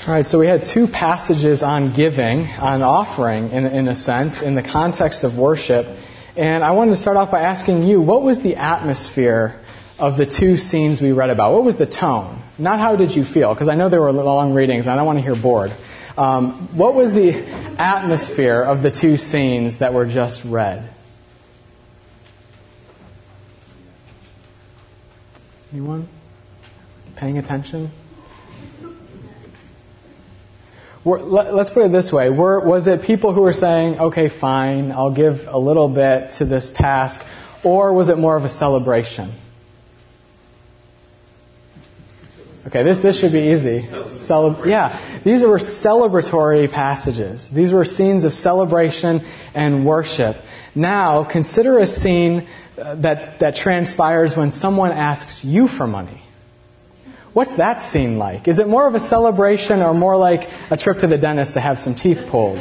All right, so we had two passages on giving, on offering, in a sense, in the context of worship. And I wanted to start off by asking you, what was the atmosphere of the two scenes we read about? What was the tone? Not how did you feel, because I know there were long readings, and I don't want to hear bored. What was the atmosphere of the two scenes that were just read? Anyone paying attention? Let's put it this way. Was it people who were saying, okay, fine, I'll give a little bit to this task, or was it more of a celebration? Okay, this should be easy. These were celebratory passages. These were scenes of celebration and worship. Now, consider a scene that transpires when someone asks you for money. What's that scene like? Is it more of a celebration or more like a trip to the dentist to have some teeth pulled?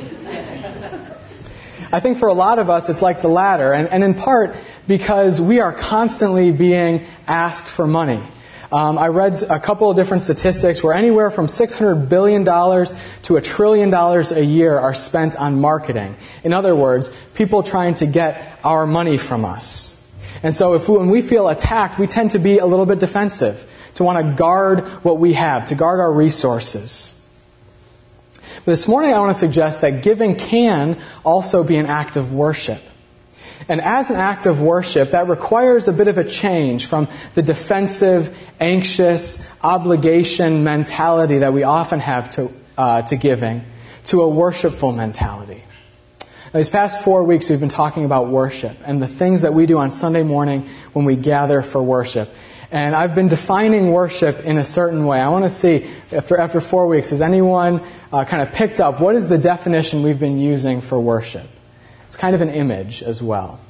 I think for a lot of us it's like the latter, and in part because we are constantly being asked for money. I read a couple of different statistics where anywhere from $600 billion to $1 trillion a year are spent on marketing. In other words, people trying to get our money from us. And so when we feel attacked, we tend to be a little bit defensive, to want to guard what we have, to guard our resources. But this morning I want to suggest that giving can also be an act of worship. And as an act of worship, that requires a bit of a change from the defensive, anxious, obligation mentality that we often have to giving, to a worshipful mentality. Now, these past 4 weeks we've been talking about worship and the things that we do on Sunday morning when we gather for worship. And I've been defining worship in a certain way. I want to see, after 4 weeks, has anyone kind of picked up what is the definition we've been using for worship? It's kind of an image as well.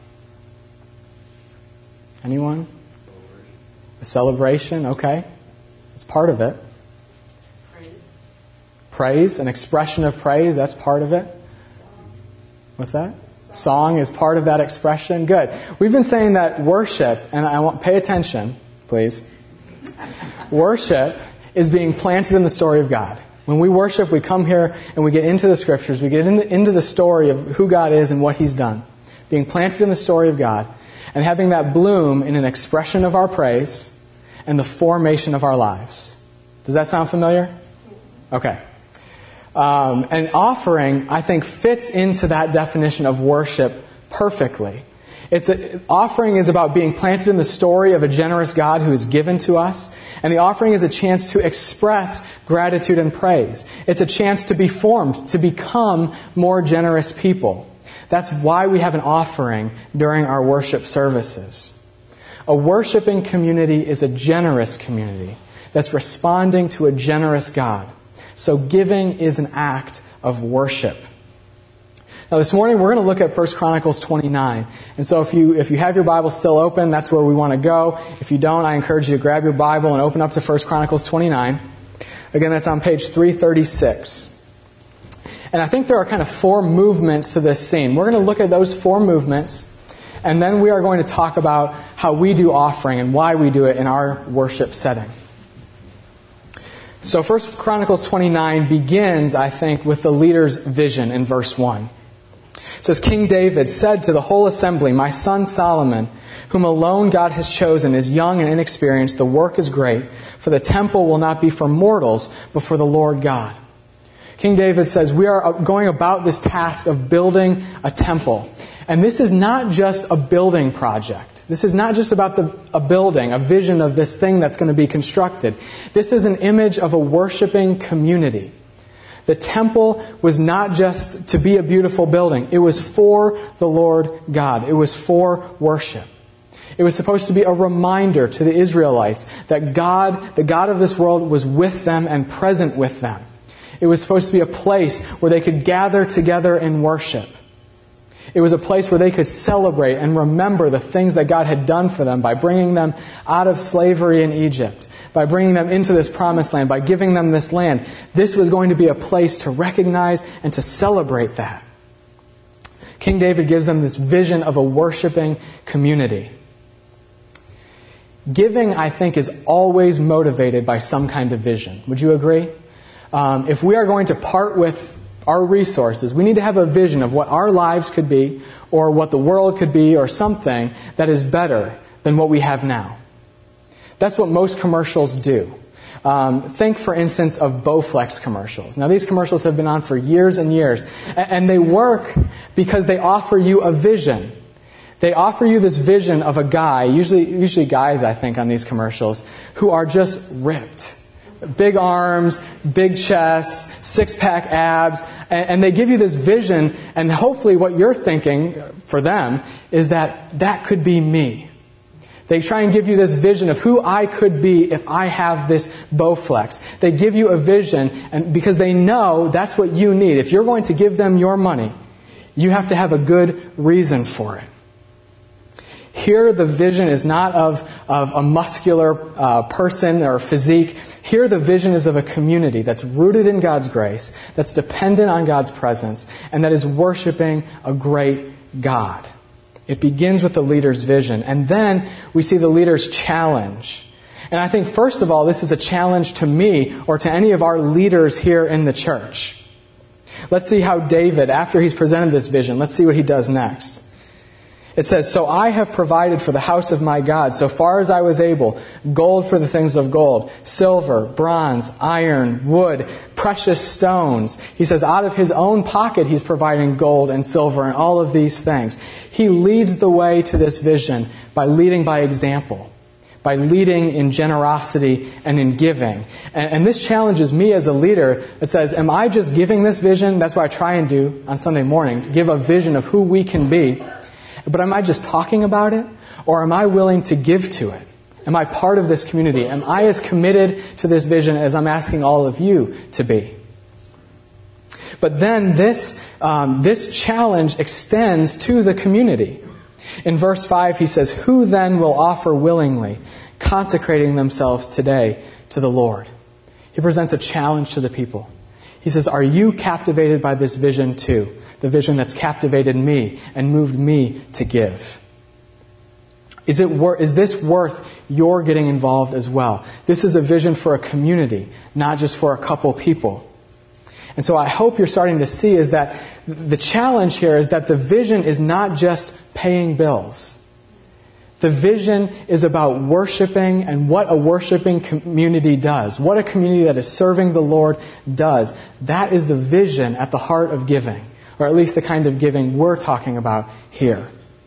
Anyone? A celebration, okay. It's part of it. Praise, an expression of praise, that's part of it. What's that? Song is part of that expression. Good. We've been saying that worship, and pay attention, please. Worship is being planted in the story of God. When we worship, we come here and we get into the Scriptures. We get into the story of who God is and what He's done. Being planted in the story of God and having that bloom in an expression of our praise and the formation of our lives. Does that sound familiar? Okay. And offering, I think, fits into that definition of worship perfectly. Offering is about being planted in the story of a generous God who is given to us. And the offering is a chance to express gratitude and praise. It's a chance to be formed, to become more generous people. That's why we have an offering during our worship services. A worshiping community is a generous community that's responding to a generous God. So giving is an act of worship. Now this morning we're going to look at 1 Chronicles 29. And so if you have your Bible still open, that's where we want to go. If you don't, I encourage you to grab your Bible and open up to 1 Chronicles 29. Again, that's on page 336. And I think there are kind of 4 movements to this scene. We're going to look at those 4 movements, and then we are going to talk about how we do offering and why we do it in our worship setting. So 1 Chronicles 29 begins, I think, with the leader's vision in verse 1. It says, King David said to the whole assembly, my son Solomon, whom alone God has chosen, is young and inexperienced. The work is great, for the temple will not be for mortals, but for the Lord God. King David says, we are going about this task of building a temple. And this is not just a building project. This is not just about a building, a vision of this thing that's going to be constructed. This is an image of a worshiping community. The temple was not just to be a beautiful building. It was for the Lord God. It was for worship. It was supposed to be a reminder to the Israelites that God, the God of this world, was with them and present with them. It was supposed to be a place where they could gather together in worship. It was a place where they could celebrate and remember the things that God had done for them by bringing them out of slavery in Egypt, by bringing them into this promised land, by giving them this land. This was going to be a place to recognize and to celebrate that. King David gives them this vision of a worshiping community. Giving, I think, is always motivated by some kind of vision. Would you agree? if we are going to part with our resources, we need to have a vision of what our lives could be, or what the world could be, or something that is better than what we have now. That's what most commercials do. Think, for instance, of Bowflex commercials. Now, these commercials have been on for years and years, and they work because they offer you a vision. They offer you this vision of a guy, usually guys, I think, on these commercials, who are just ripped. Big arms, big chests, six-pack abs, and they give you this vision, and hopefully what you're thinking for them is that could be me. They try and give you this vision of who I could be if I have this Bowflex. They give you a vision, and because they know that's what you need. If you're going to give them your money, you have to have a good reason for it. Here, the vision is not of a muscular person or physique. Here, the vision is of a community that's rooted in God's grace, that's dependent on God's presence, and that is worshiping a great God. It begins with the leader's vision, and then we see the leader's challenge. And I think, first of all, this is a challenge to me or to any of our leaders here in the church. Let's see how David, after he's presented this vision, let's see what he does next. It says, "So I have provided for the house of my God, so far as I was able, gold for the things of gold, silver, bronze, iron, wood, precious stones." He says out of his own pocket he's providing gold and silver and all of these things. He leads the way to this vision by leading by example, by leading in generosity and in giving. And this challenges me as a leader that says, am I just giving this vision? That's what I try and do on Sunday morning, to give a vision of who we can be. But am I just talking about it? Or am I willing to give to it? Am I part of this community? Am I as committed to this vision as I'm asking all of you to be? But then this challenge extends to the community. In verse 5 he says, "Who then will offer willingly, consecrating themselves today to the Lord?" He presents a challenge to the people. He says, are you captivated by this vision too? The vision that's captivated me and moved me to give. Is this worth your getting involved as well? This is a vision for a community, not just for a couple people. And so I hope you're starting to see is that the challenge here is that the vision is not just paying bills. The vision is about worshiping and what a worshiping community does. What a community that is serving the Lord does. That is the vision at the heart of giving. Or at least the kind of giving we're talking about here.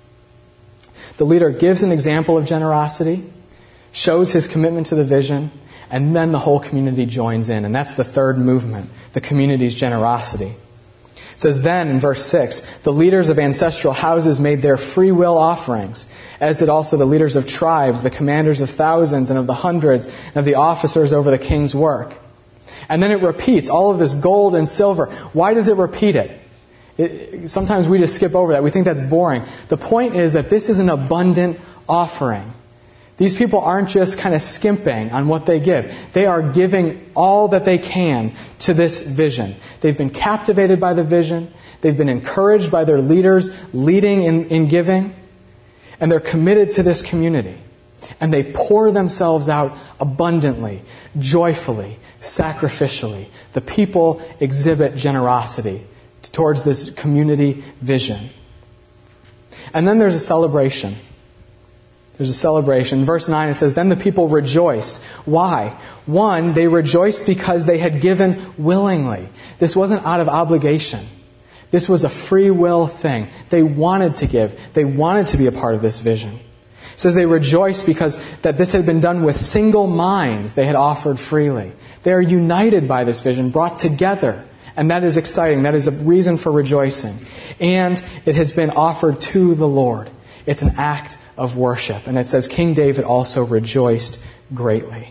The leader gives an example of generosity, shows his commitment to the vision, and then the whole community joins in. And that's the third movement, the community's generosity. It says then in verse 6, "The leaders of ancestral houses made their free will offerings, as did also the leaders of tribes, the commanders of thousands and of the hundreds, and of the officers over the king's work." And then it repeats all of this gold and silver. Why does it repeat it? Sometimes we just skip over that. We think that's boring. The point is that this is an abundant offering. These people aren't just kind of skimping on what they give. They are giving all that they can to this vision. They've been captivated by the vision. They've been encouraged by their leaders leading in giving. And they're committed to this community. And they pour themselves out abundantly, joyfully, sacrificially. The people exhibit generosity towards this community vision. And then there's a celebration. There's a celebration. Verse 9, it says, "Then the people rejoiced." Why? One, they rejoiced because they had given willingly. This wasn't out of obligation. This was a free will thing. They wanted to give. They wanted to be a part of this vision. It says they rejoiced because that this had been done with single minds. They had offered freely. They are united by this vision, brought together. And that is exciting. That is a reason for rejoicing. And it has been offered to the Lord. It's an act of worship. And it says King David also rejoiced greatly.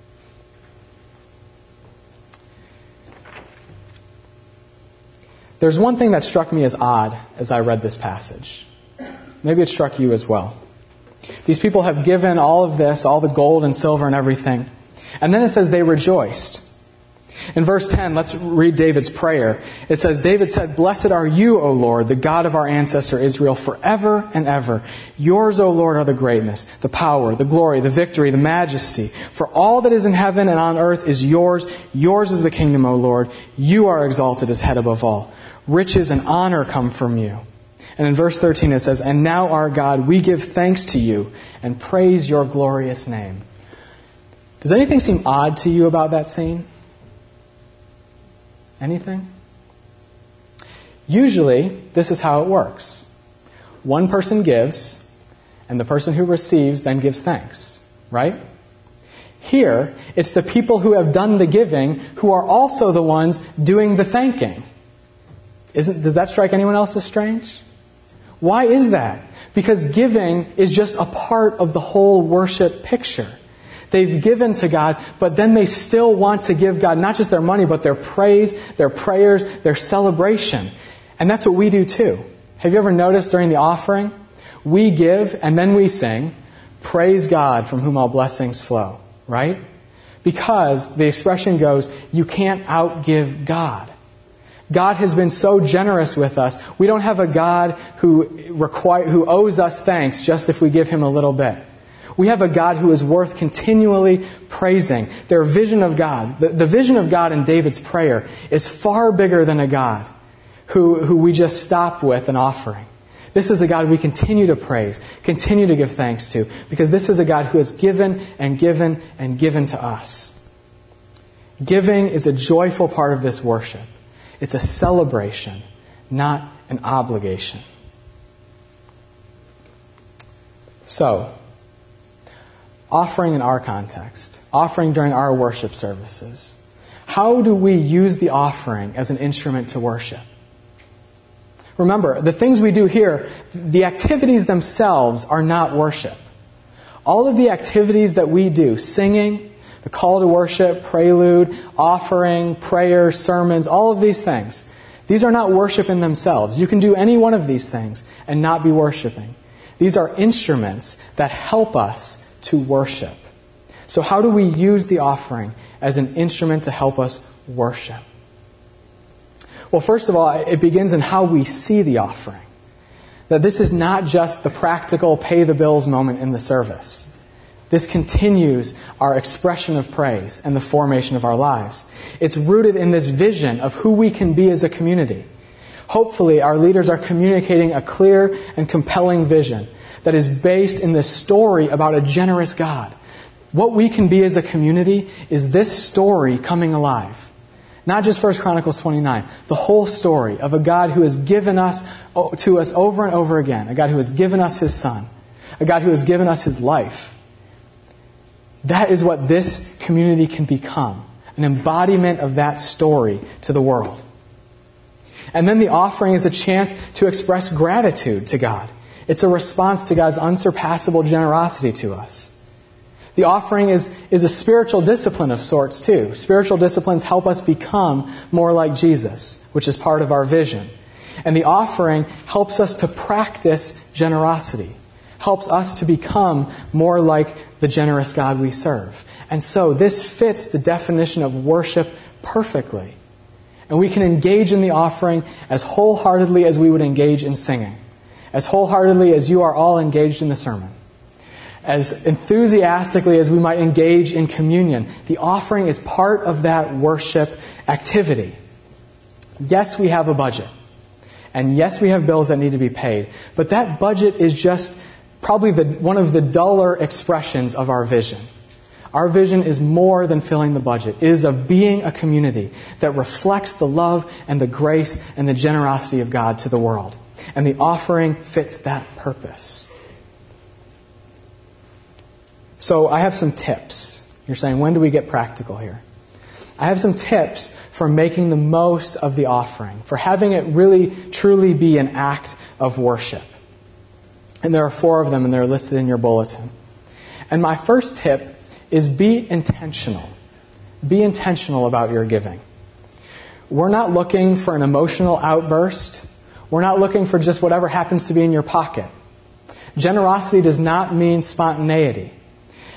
There's one thing that struck me as odd as I read this passage. Maybe it struck you as well. These people have given all of this, all the gold and silver and everything. And then it says they rejoiced. In verse 10, let's read David's prayer. It says, David said, "Blessed are you, O Lord, the God of our ancestor Israel, forever and ever. Yours, O Lord, are the greatness, the power, the glory, the victory, the majesty. For all that is in heaven and on earth is yours. Yours is the kingdom, O Lord. You are exalted as head above all. Riches and honor come from you." And in verse 13 it says, "And now, our God, we give thanks to you and praise your glorious name." Does anything seem odd to you about that scene? Anything? Usually, this is how it works. One person gives, and the person who receives then gives thanks, right? Here, it's the people who have done the giving who are also the ones doing the thanking. Does that strike anyone else as strange? Why is that? Because giving is just a part of the whole worship picture. They've given to God, but then they still want to give God not just their money, but their praise, their prayers, their celebration. And that's what we do too. Have you ever noticed during the offering? We give and then we sing, "Praise God from whom all blessings flow," right? Because the expression goes, you can't outgive God. God has been so generous with us. We don't have a God who owes us thanks just if we give Him a little bit. We have a God who is worth continually praising. Their vision of God, the vision of God in David's prayer is far bigger than a God who we just stop with an offering. This is a God we continue to praise, continue to give thanks to, because this is a God who has given and given and given to us. Giving is a joyful part of this worship. It's a celebration, not an obligation. So, offering in our context, offering during our worship services. How do we use the offering as an instrument to worship? Remember, the things we do here, the activities themselves are not worship. All of the activities that we do, singing, the call to worship, prelude, offering, prayer, sermons, all of these things, these are not worship in themselves. You can do any one of these things and not be worshiping. These are instruments that help us to worship. So how do we use the offering as an instrument to help us worship? Well, first of all, it begins in how we see the offering. That this is not just the practical pay the bills moment in the service. This continues our expression of praise and the formation of our lives. It's rooted in this vision of who we can be as a community. Hopefully, our leaders are communicating a clear and compelling vision that is based in this story about a generous God. What we can be as a community is this story coming alive. Not just 1 Chronicles 29, the whole story of a God who has given us to us over and over again, a God who has given us His Son, a God who has given us His life. That is what this community can become, an embodiment of that story to the world. And then the offering is a chance to express gratitude to God. It's a response to God's unsurpassable generosity to us. The offering is a spiritual discipline of sorts too. Spiritual disciplines help us become more like Jesus, which is part of our vision. And the offering helps us to practice generosity, helps us to become more like the generous God we serve. And so this fits the definition of worship perfectly. And we can engage in the offering as wholeheartedly as we would engage in singing, as wholeheartedly as you are all engaged in the sermon, as enthusiastically as we might engage in communion. The offering is part of that worship activity. Yes, we have a budget. And yes, we have bills that need to be paid. But that budget is just probably one of the duller expressions of our vision. Our vision is more than filling the budget. It is of being a community that reflects the love and the grace and the generosity of God to the world. And the offering fits that purpose. So I have some tips. You're saying, when do we get practical here? I have some tips for making the most of the offering, for having it really, truly be an act of worship. And there are 4 of them, and they're listed in your bulletin. And my first tip is be intentional. Be intentional about your giving. We're not looking for an emotional outburst. We're not looking for just whatever happens to be in your pocket. Generosity does not mean spontaneity.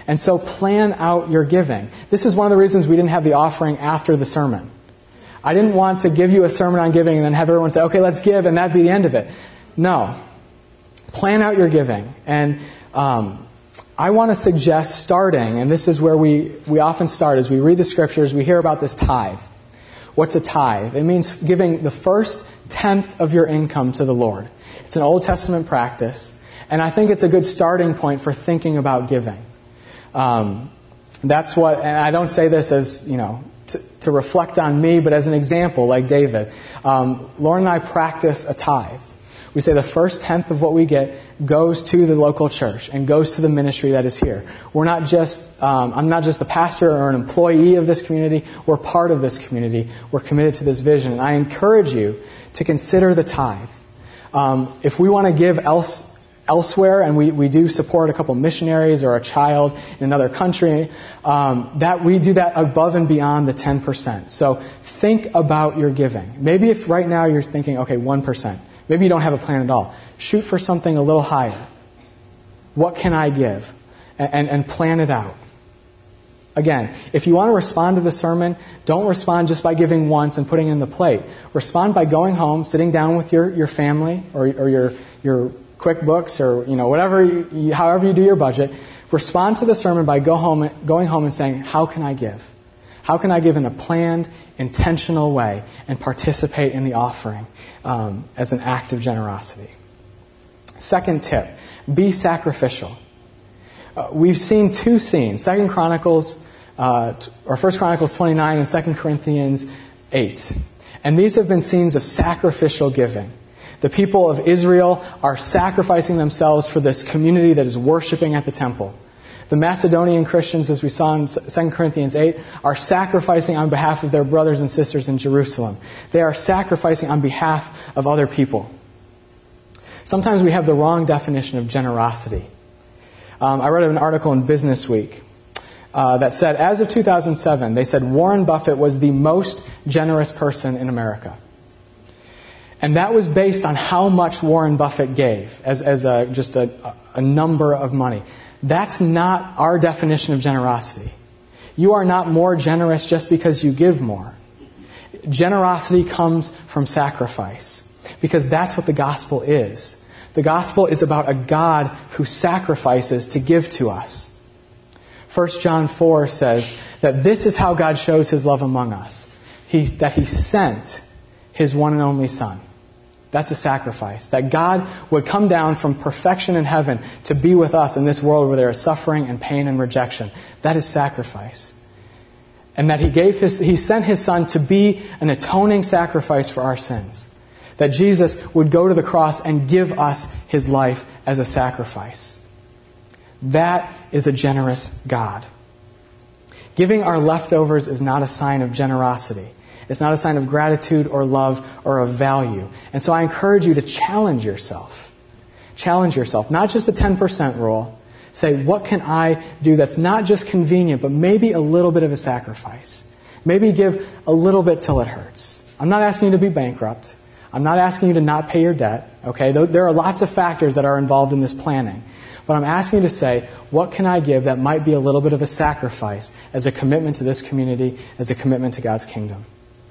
And so plan out your giving. This is one of the reasons we didn't have the offering after the sermon. I didn't want to give you a sermon on giving and then have everyone say, okay, let's give, and that'd be the end of it. No. Plan out your giving. And I want to suggest starting, and this is where we often start, as we read the Scriptures, we hear about this tithe. What's a tithe? It means giving the first tenth of your income to the Lord. It's an Old Testament practice, and I think it's a good starting point for thinking about giving. That's what, and I don't say this as, to reflect on me, but as an example, like David. Lauren and I practice a tithe. We say the first tenth of what we get goes to the local church and goes to the ministry that is here. We're not just, I'm not just the pastor or an employee of this community. We're part of this community. We're committed to this vision. And I encourage you to consider the tithe. If we want to give elsewhere, and we do support a couple missionaries or a child in another country, that we do that above and beyond the 10%. So think about your giving. Maybe if right now you're thinking, okay, 1%. Maybe you don't have a plan at all. Shoot for something a little higher. What can I give? And plan it out. Again, if you want to respond to the sermon, don't respond just by giving once and putting it in the plate. Respond by going home, sitting down with your family or your QuickBooks or whatever, however you do your budget. Respond to the sermon by going home and saying, how can I give? How can I give in a planned, intentional way and participate in the offering as an act of generosity? Second tip, be sacrificial. We've seen two scenes, 1 Chronicles 29 and 2 Corinthians 8. And these have been scenes of sacrificial giving. The people of Israel are sacrificing themselves for this community that is worshiping at the temple. The Macedonian Christians, as we saw in 2 Corinthians 8, are sacrificing on behalf of their brothers and sisters in Jerusalem. They are sacrificing on behalf of other people. Sometimes we have the wrong definition of generosity. I read an article in Business Week that said, as of 2007, they said Warren Buffett was the most generous person in America. And that was based on how much Warren Buffett gave as just a number of money. That's not our definition of generosity. You are not more generous just because you give more. Generosity comes from sacrifice, because that's what the gospel is. The gospel is about a God who sacrifices to give to us. 1 John 4 says that this is how God shows His love among us. That He sent His one and only Son. That's a sacrifice. That God would come down from perfection in heaven to be with us in this world where there is suffering and pain and rejection. That is sacrifice. And that He sent His Son to be an atoning sacrifice for our sins. That Jesus would go to the cross and give us His life as a sacrifice. That is a generous God. Giving our leftovers is not a sign of generosity. It's not a sign of gratitude or love or of value. And so I encourage you to challenge yourself. Challenge yourself. Not just the 10% rule. Say, what can I do that's not just convenient, but maybe a little bit of a sacrifice? Maybe give a little bit till it hurts. I'm not asking you to be bankrupt. I'm not asking you to not pay your debt. Okay, there are lots of factors that are involved in this planning. But I'm asking you to say, what can I give that might be a little bit of a sacrifice as a commitment to this community, as a commitment to God's kingdom?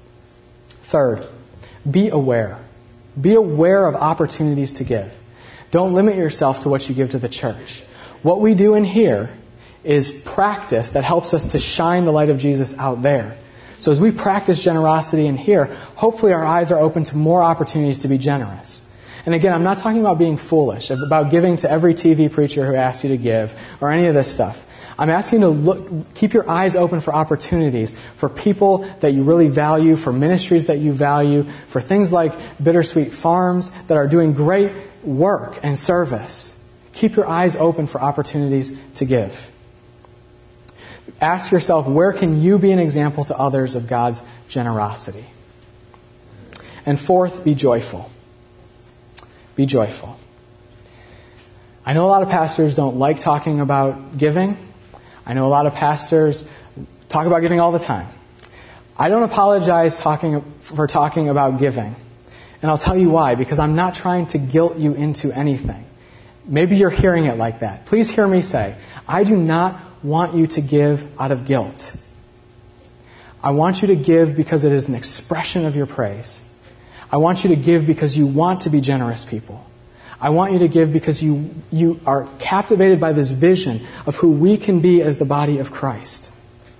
Third, be aware. Be aware of opportunities to give. Don't limit yourself to what you give to the church. What we do in here is practice that helps us to shine the light of Jesus out there. So as we practice generosity in here, hopefully our eyes are open to more opportunities to be generous. And again, I'm not talking about being foolish, about giving to every TV preacher who asks you to give, or any of this stuff. I'm asking you to keep your eyes open for opportunities, for people that you really value, for ministries that you value, for things like Bittersweet Farms that are doing great work and service. Keep your eyes open for opportunities to give. Ask yourself, where can you be an example to others of God's generosity? And fourth, be joyful. Be joyful. I know a lot of pastors don't like talking about giving. I know a lot of pastors talk about giving all the time. I don't apologize for talking about giving. And I'll tell you why, because I'm not trying to guilt you into anything. Maybe you're hearing it like that. Please hear me say, I do not want you to give out of guilt. I want you to give because it is an expression of your praise. I want you to give because you want to be generous people. I want you to give because you are captivated by this vision of who we can be as the body of Christ.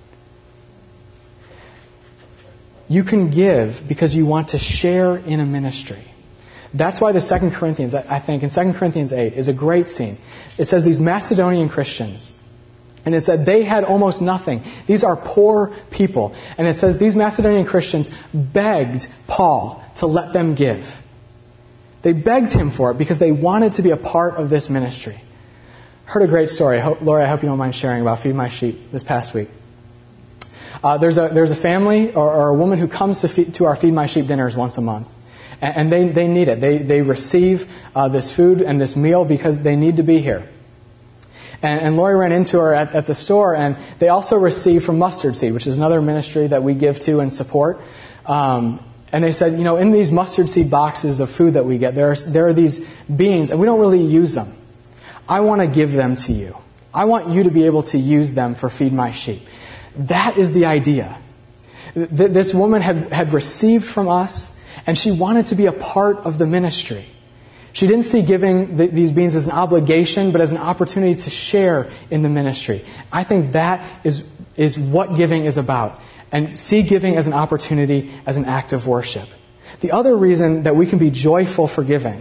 You can give because you want to share in a ministry. That's why the 2 Corinthians, I think, in 2 Corinthians 8 is a great scene. It says these Macedonian Christians, and it said they had almost nothing. These are poor people. And it says these Macedonian Christians begged Paul to let them give. They begged him for it because they wanted to be a part of this ministry. Heard a great story. Lori, I hope you don't mind sharing about Feed My Sheep this past week. There's a family or a woman who comes to our Feed My Sheep dinners once a month. And they need it. They receive this food and this meal because they need to be here. And Lori ran into her at the store, and they also receive from Mustard Seed, which is another ministry that we give to and support. And they said, in these mustard seed boxes of food that we get, there are these beans, and we don't really use them. I want to give them to you. I want you to be able to use them for Feed My Sheep. That is the idea. This woman had received from us, and she wanted to be a part of the ministry. She didn't see giving these beans as an obligation, but as an opportunity to share in the ministry. I think that is what giving is about. And see giving as an opportunity, as an act of worship. The other reason that we can be joyful for giving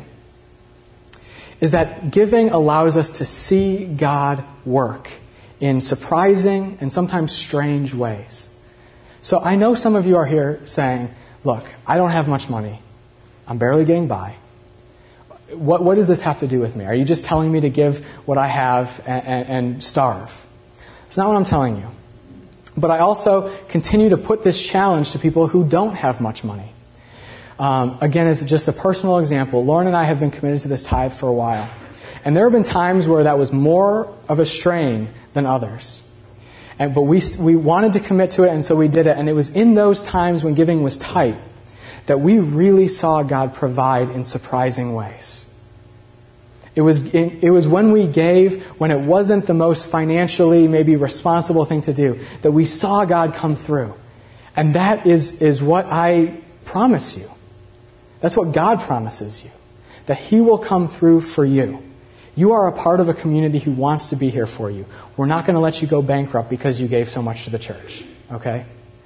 is that giving allows us to see God work in surprising and sometimes strange ways. So I know some of you are here saying, look, I don't have much money. I'm barely getting by. What does this have to do with me? Are you just telling me to give what I have and starve? It's not what I'm telling you. But I also continue to put this challenge to people who don't have much money. Again, as just a personal example, Lauren and I have been committed to this tithe for a while. And there have been times where that was more of a strain than others. But we wanted to commit to it, and so we did it. And it was in those times when giving was tight that we really saw God provide in surprising ways. It was when we gave, when it wasn't the most financially maybe responsible thing to do, that we saw God come through. And that is what I promise you. That's what God promises you. That He will come through for you. You are a part of a community who wants to be here for you. We're not going to let you go bankrupt because you gave so much to the church. Okay?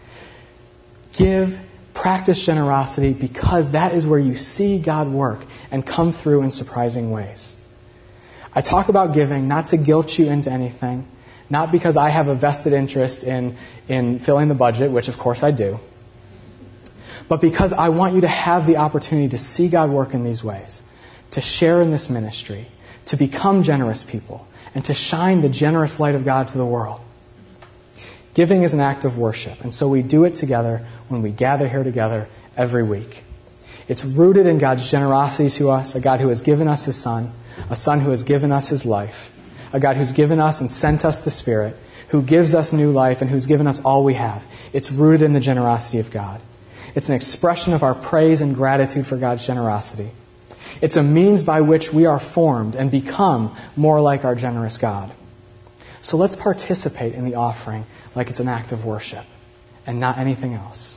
Give, practice generosity, because that is where you see God work and come through in surprising ways. I talk about giving not to guilt you into anything, not because I have a vested interest in filling the budget, which of course I do, but because I want you to have the opportunity to see God work in these ways, to share in this ministry, to become generous people, and to shine the generous light of God to the world. Giving is an act of worship, and so we do it together when we gather here together every week. It's rooted in God's generosity to us, a God who has given us His Son, a Son who has given us His life, a God who's given us and sent us the Spirit, who gives us new life and who's given us all we have. It's rooted in the generosity of God. It's an expression of our praise and gratitude for God's generosity. It's a means by which we are formed and become more like our generous God. So let's participate in the offering like it's an act of worship and not anything else.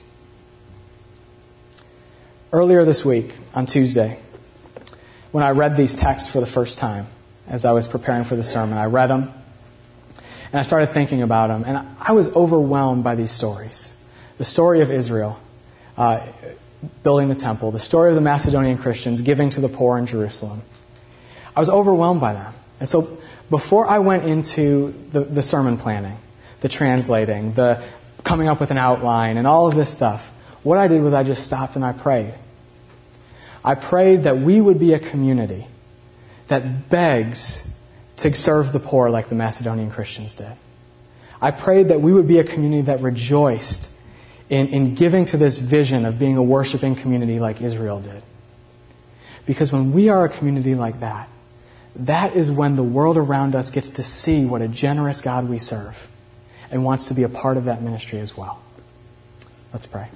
Earlier this week, on Tuesday, when I read these texts for the first time, as I was preparing for the sermon, I read them, and I started thinking about them, and I was overwhelmed by these stories. The story of Israel building the temple, the story of the Macedonian Christians giving to the poor in Jerusalem. I was overwhelmed by them. And so before I went into the sermon planning, the translating, the coming up with an outline, and all of this stuff, what I did was I just stopped and I prayed. I prayed that we would be a community that begs to serve the poor like the Macedonian Christians did. I prayed that we would be a community that rejoiced in giving to this vision of being a worshiping community like Israel did. Because when we are a community like that, that is when the world around us gets to see what a generous God we serve and wants to be a part of that ministry as well. Let's pray.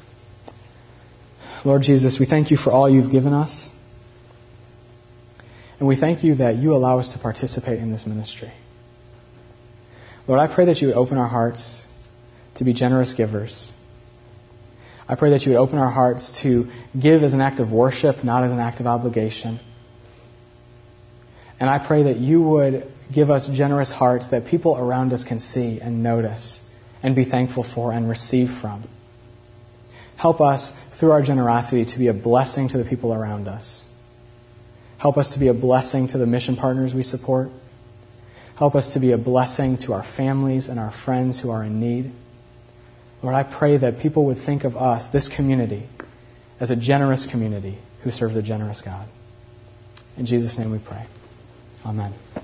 Lord Jesus, we thank you for all you've given us. And we thank you that you allow us to participate in this ministry. Lord, I pray that you would open our hearts to be generous givers. I pray that you would open our hearts to give as an act of worship, not as an act of obligation. And I pray that you would give us generous hearts that people around us can see and notice and be thankful for and receive from. Help us, through our generosity, to be a blessing to the people around us. Help us to be a blessing to the mission partners we support. Help us to be a blessing to our families and our friends who are in need. Lord, I pray that people would think of us, this community, as a generous community who serves a generous God. In Jesus' name we pray. Amen.